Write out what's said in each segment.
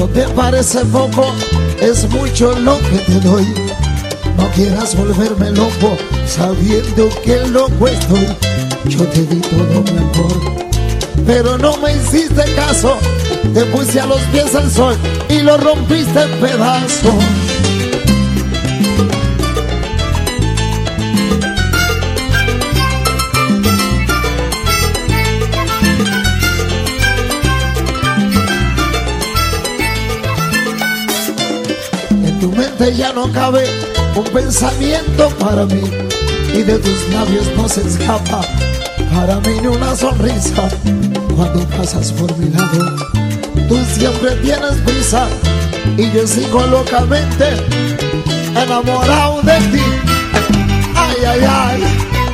todo te parece poco, es mucho lo que te doy. No quieras volverme loco, sabiendo que loco estoy. Yo te di todo mi amor, pero no me hiciste caso. Te puse a los pies al sol y lo rompiste en pedazos. En tu mente ya no cabe un pensamiento para mí, y de tus labios no se escapa para mí ni una sonrisa. Cuando pasas por mi lado, tú siempre tienes prisa, y yo sigo locamente enamorado de ti. Ay, ay, ay.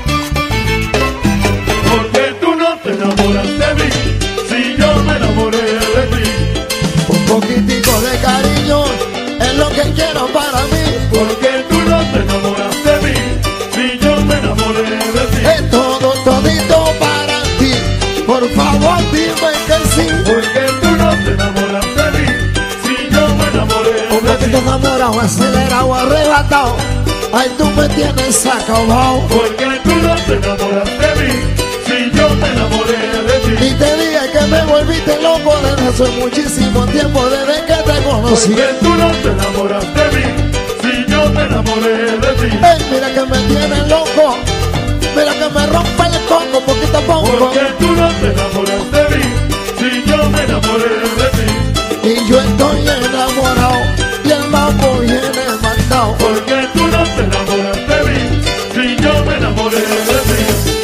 Porque tú no te enamoras de mí, si yo me enamoré de ti. Un poquitico de cariño es lo que quiero para mí. Porque tú no te enamoras de mí, si yo me enamoré de ti. Es todo, todito para ti. Por favor, dime que sí. Porque tú no te enamoras de mí, si yo me enamoré Un de ti. poquito enamorado, acelerado, arrebatado. Ay, tú me tienes acabado. Porque tú no te enamoras de mí, si yo me enamoré de ti. Y te dije que me volviste loco desde hace muchísimo tiempo, desde que te conocí. Porque tú no te enamoras de mí, si yo me enamoré de ti. Ey, mira que me tienes loco, mira que me rompe el coco poquito a poco. Porque tú no te enamoras de mí, si yo me enamoré de ti. Y yo estoy enamorado y el mambo viene mandado. Porque tú no te enamoras de mí, si yo me enamoré de ti.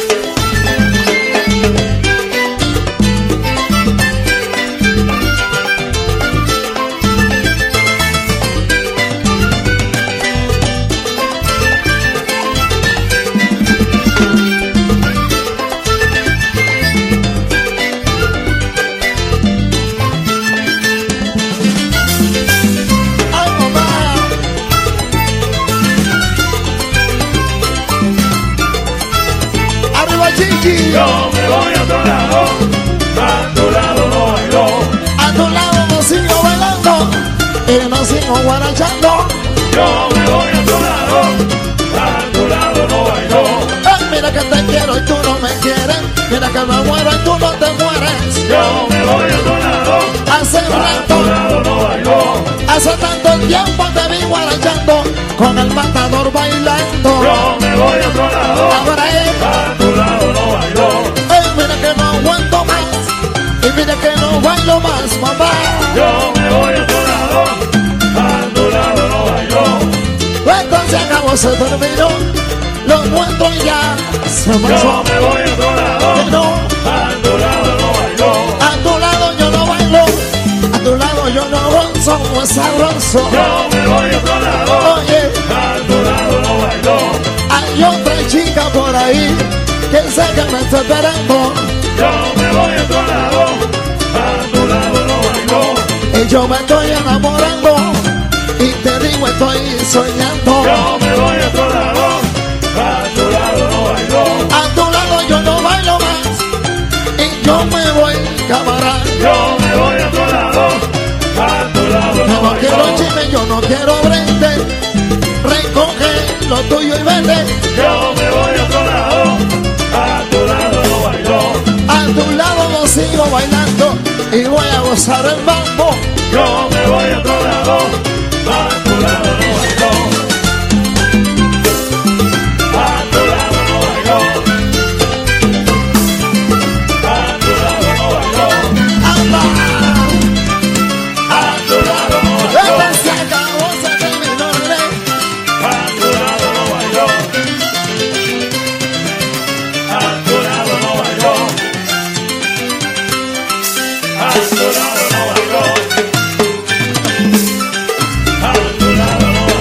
Ay, mamá. Arriba, Chiqui. Yo me voy a otro lado, a tu lado no bailo. A tu lado no sigo bailando y no sigo guarachando. Yo me voy a otro lado, a tu lado no bailo. Ay, mira que te quiero y tú no me quieres. Mira que me muero y tú no te mueres. Yo me voy a otro lado, Hace a tu rato, lado no bailo. hace tanto tiempo te vi guarachando, con el matador bailando. Yo me voy a otro lado, Ahora es, a tu lado no bailo. ay, mira que no aguanto más y mira que no bailo más, mamá. Yo me voy a otro lado, a tu lado no bailo. Esto se acabó, se terminó, lo nuestro ya se Yo pasó. me voy a otro lado, Que no, a tu lado no bailo. a tu lado yo no bailo, a tu lado yo no ronzo, no es sabroso. Yo me voy a otro lado, Oye, a tu lado no bailo. hay otra chica por ahí que sé que me está esperando. Yo me voy a otro lado, a tu lado no bailo. Y yo me estoy enamorando y te digo estoy soñando. Yo me voy a otro lado, a tu lado no bailo. A tu lado yo no bailo más y yo me voy camarada. Yo me voy a otro lado, a tu lado Yo no no quiero bailo. chisme, yo no quiero brete. Recoge lo tuyo y vete. Yo me voy a otro lado, a tu lado no bailo. A tu lado no sigo bailando y voy a gozar el mambo. Yo me voy a otro lado, a tu lado no bailo. A tu lado no bailo. A tu lado no bailo. ¡Anda! A tu lado no bailo. Esta se acabó, se terminó, ¿eh? A tu lado no bailo. A tu lado no bailo. A tu lado no bailo. A tu lado no bailo.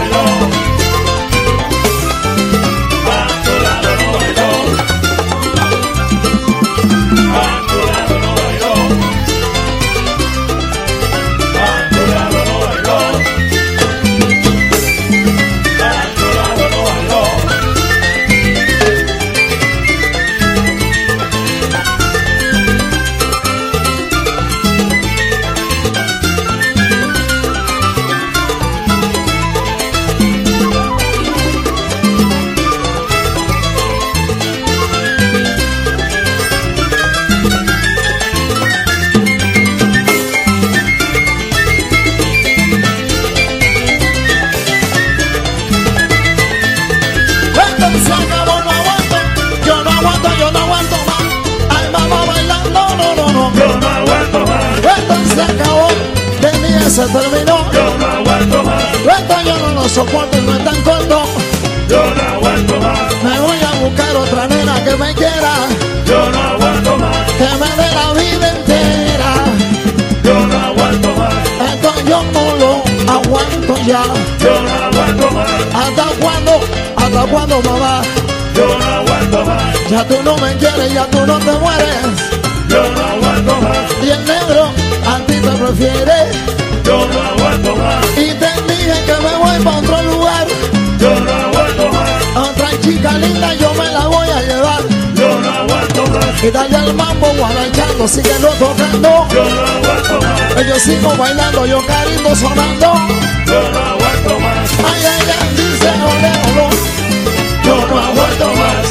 se terminó. Yo no aguanto más. Esto yo no lo soporto y no es tan corto. Yo no aguanto más. Me voy a buscar otra nena que me quiera, Yo no aguanto más. que me dé la vida entera. Yo no aguanto más. Esto yo no lo aguanto ya. Yo no aguanto más. ¿Hasta cuándo? ¿Hasta cuándo, mamá? Yo no aguanto más. Ya tú no me quieres, ya tú no te mueres. Yo no aguanto más. Y el negro a ti te prefiere. Yo no aguanto más. Y te dije que me voy para otro lugar. Yo no aguanto más. Otra chica linda yo me la voy a llevar. Yo no aguanto más. Y dale al mambo guarachando, síguelo tocando. Yo no aguanto más. Yo sigo bailando, yo carito sonando. Yo no aguanto más. Ay, ay, ay, dice ole, ole. Yo no aguanto más.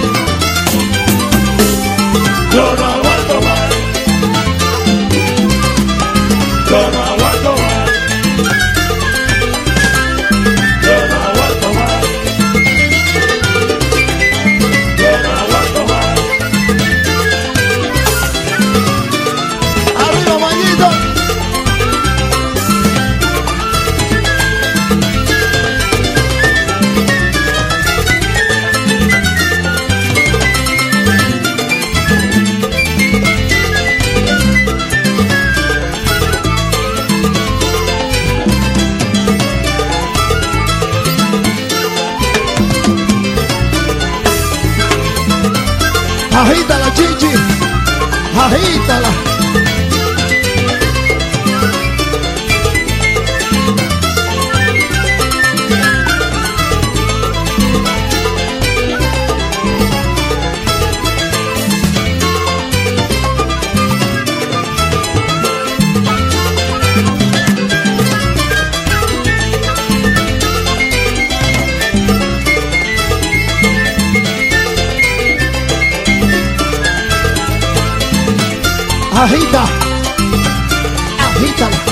Yo no aguanto más. Yo no aguanto más. Yo no aguanto más. Yo no aguanto más. Arriba, Mayito. Agítala, chichi, agítala. Agita, agítala.